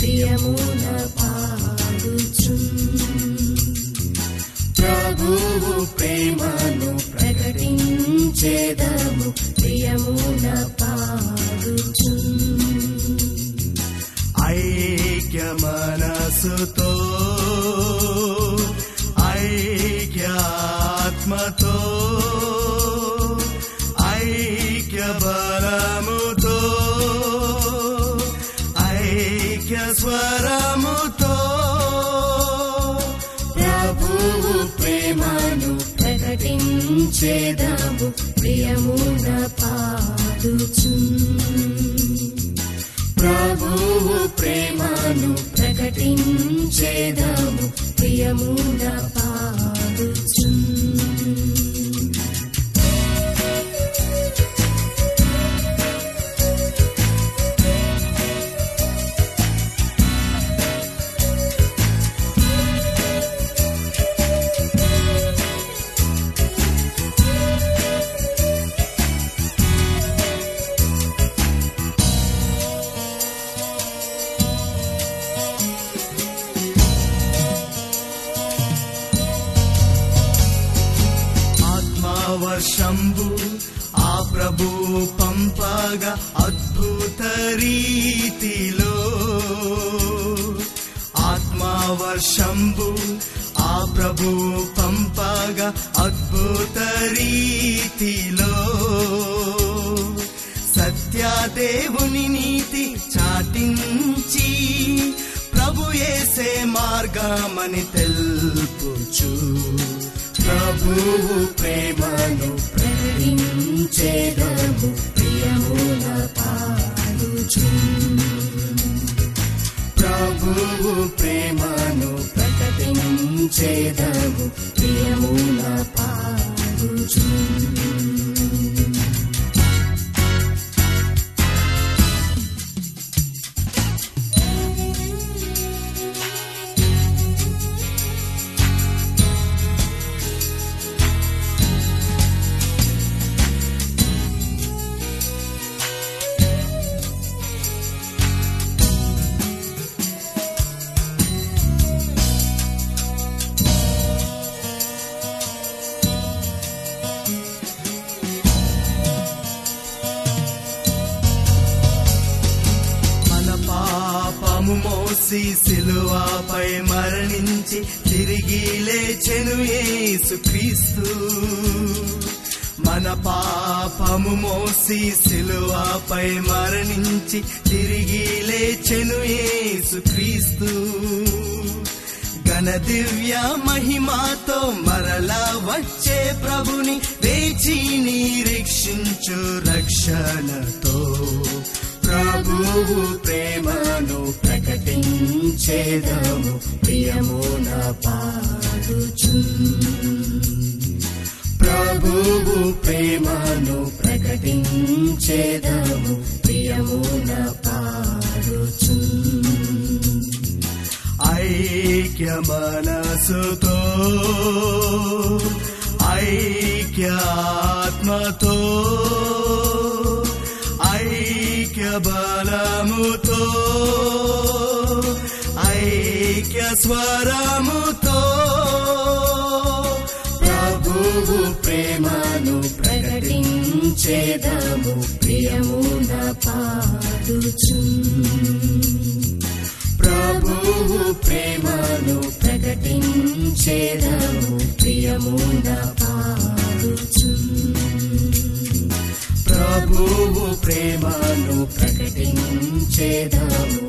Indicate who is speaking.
Speaker 1: ప్రియమున పాడుచున్. ప్రభువు ప్రేమను ప్రకటించేదము ప్రియమున పాడుచున్.
Speaker 2: ఐక్య మనసుతో ఐక్యాత్మతో ఐక్య బలముతో ఐక్య స్వరముతో
Speaker 1: ప్రభువు ప్రేమను ప్రకటించేదము ప్రియమున పాడుచున్. ప్రభువు ప్రేమను ప్రకటించేదము ప్రియమున పాడుచున్.
Speaker 2: వర్షంబు ఆ ప్రభు పంపగా అద్భుత రీతిలో ఆత్మవర్షంబు ఆ ప్రభు పంపగా అద్భుత రీతిలో సత్యదేవుని నీతి చాటించి ప్రభు యేసే మార్గమని తెలుపుచు ప్రభువు ప్రేమను
Speaker 1: ప్రకటించేదము ప్రియమున పాడుచున్.
Speaker 2: ప్రభువు
Speaker 1: ప్రేమను ప్రకటించేదము ప్రియమున పాడుచున్.
Speaker 2: మోసి సిలువపై మరణించి తిరిగి లేచెను యేసుక్రీస్తు. మన పాపము మోసి సిలువపై మరణించి తిరిగి లేచెను యేసుక్రీస్తు. ఘన దివ్య మహిమాతో మరలా వచ్చే ప్రభుని వేచి నిరీక్షించు రక్షణతో ప్రభువు ప్రేమను ప్రకటించేదము ప్రియమున పాడుచున్. ప్రభువు ప్రేమను ప్రకటించేదము ప్రియమున పాడుచున్. ఐక్య మనసుతో ఐక్యాత్మతో ఐక్య బలముతో ఐక్య స్వరముతో ప్రభువు ప్రేమను ప్రకటించేదము ప్రియమున పాడుచున్. ప్రభువు ప్రేమను ప్రకటించేదము ప్రియమున పాడుచున్. ప్రభువు ప్రేమను ప్రకటించేదము